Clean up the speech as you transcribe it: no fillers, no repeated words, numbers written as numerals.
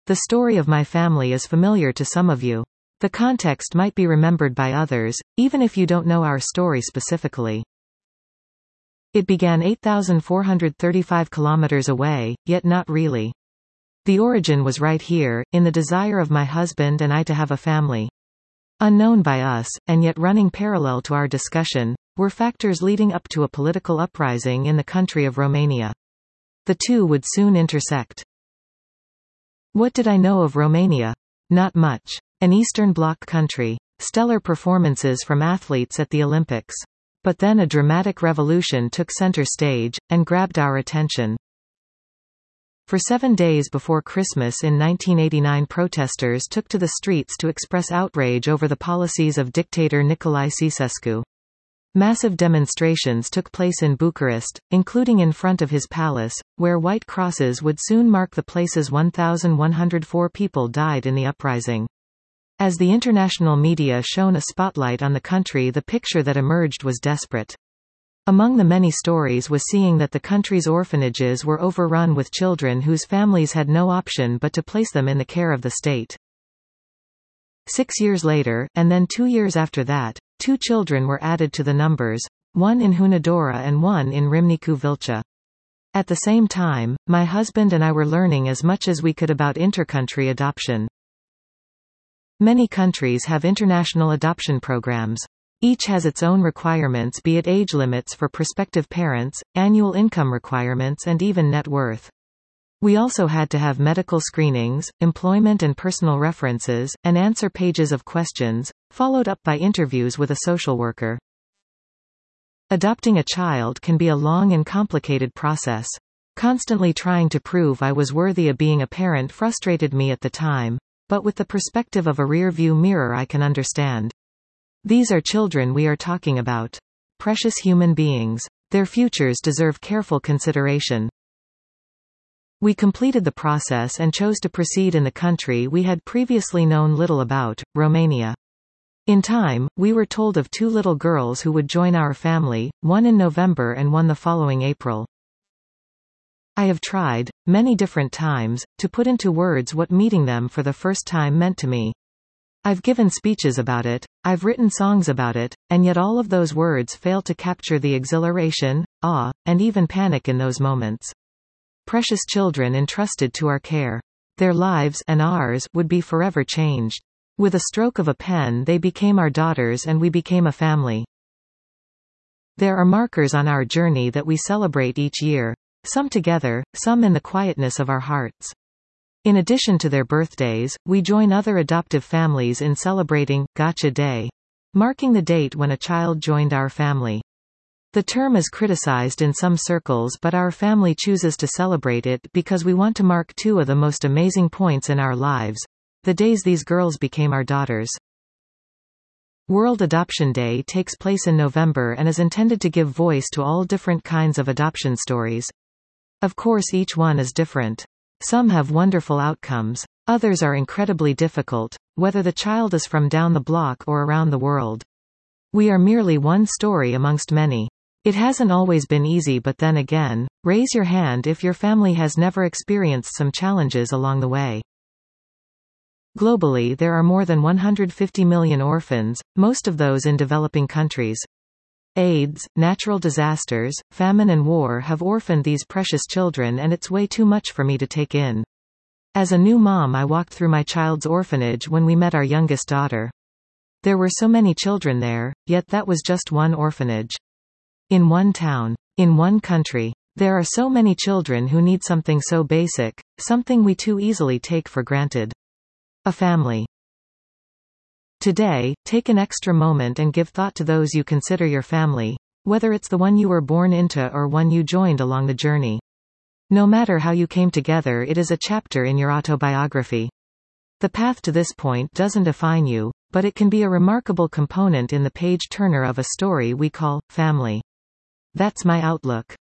The story of my family is familiar to some of you. The context might be remembered by others, even if you don't know our story specifically. It began 8,435 kilometers away, yet not really. The origin was right here, in the desire of my husband and I to have a family. Unknown by us, and yet running parallel to our discussion, were factors leading up to a political uprising in the country of Romania. The two would soon intersect. What did I know of Romania? Not much. An Eastern Bloc country. Stellar performances from athletes at the Olympics. But then a dramatic revolution took center stage, and grabbed our attention. For 7 days before Christmas in 1989, protesters took to the streets to express outrage over the policies of dictator Nicolae Ceausescu. Massive demonstrations took place in Bucharest, including in front of his palace, where white crosses would soon mark the places. 1,104 people died in the uprising. As the international media shone a spotlight on the country, the picture that emerged was desperate. Among the many stories was seeing that the country's orphanages were overrun with children whose families had no option but to place them in the care of the state. 6 years later, and then 2 years after that, 2 children were added to the numbers, one in Hunedoara and one in Râmnicu Vâlcea. At the same time, my husband and I were learning as much as we could about intercountry adoption. Many countries have international adoption programs. Each has its own requirements, be it age limits for prospective parents, annual income requirements, and even net worth. We also had to have medical screenings, employment and personal references, and answer pages of questions, followed up by interviews with a social worker. Adopting a child can be a long and complicated process. Constantly trying to prove I was worthy of being a parent frustrated me at the time, but with the perspective of a rear-view mirror I can understand. These are children we are talking about. Precious human beings. Their futures deserve careful consideration. We completed the process and chose to proceed in the country we had previously known little about, Romania. In time, we were told of 2 little girls who would join our family, one in November and one the following April. I have tried, many different times, to put into words what meeting them for the first time meant to me. I've given speeches about it, I've written songs about it, and yet all of those words fail to capture the exhilaration, awe, and even panic in those moments. Precious children entrusted to our care. Their lives, and ours, would be forever changed. With a stroke of a pen they became our daughters and we became a family. There are markers on our journey that we celebrate each year. Some together, some in the quietness of our hearts. In addition to their birthdays, we join other adoptive families in celebrating Gotcha Day, marking the date when a child joined our family. The term is criticized in some circles, but our family chooses to celebrate it because we want to mark 2 of the most amazing points in our lives, the days these girls became our daughters. World Adoption Day takes place in November and is intended to give voice to all different kinds of adoption stories. Of course, each one is different. Some have wonderful outcomes. Others are incredibly difficult, whether the child is from down the block or around the world. We are merely one story amongst many. It hasn't always been easy, but then again, raise your hand if your family has never experienced some challenges along the way. Globally, there are more than 150 million orphans, most of those in developing countries. AIDS, natural disasters, famine and war have orphaned these precious children, and it's way too much for me to take in. As a new mom, I walked through my child's orphanage when we met our youngest daughter. There were so many children there, yet that was just one orphanage. In one town. In one country. There are so many children who need something so basic, something we too easily take for granted. A family. Today, take an extra moment and give thought to those you consider your family, whether it's the one you were born into or one you joined along the journey. No matter how you came together, it is a chapter in your autobiography. The path to this point doesn't define you, but it can be a remarkable component in the page turner of a story we call family. That's my outlook.